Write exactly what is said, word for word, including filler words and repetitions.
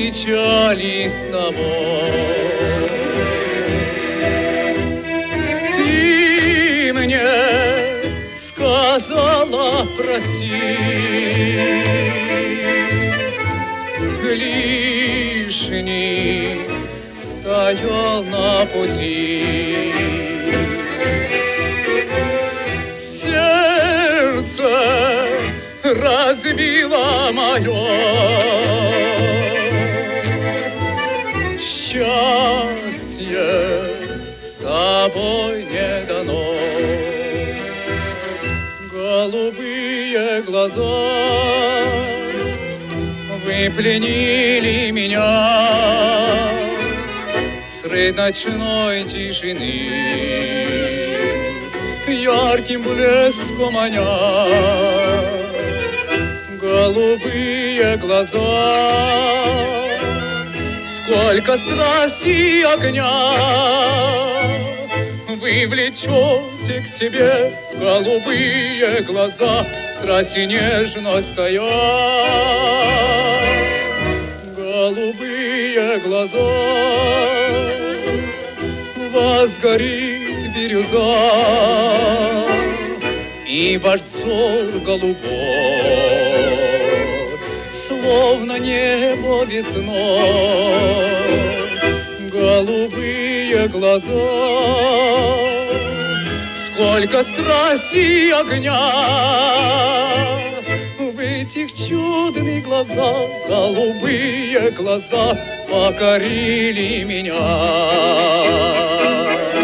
печали с тобой. Ты мне сказала прости, лишний стоял на пути. Сердце разбило мое, счастье с тобой не дано. Голубые глаза вы пленили меня средь ночной тишины, ярким блеском маня. Голубые глаза, сколько страсти и огня вы влечете к себе. Голубые глаза, страсть и нежность стоят. Голубые глаза, вас горит бирюза, и ваш взор голубой, словно небо весной. Голубые глаза, сколько страсти и огня в этих чудных глазах. Голубые глаза покорили меня.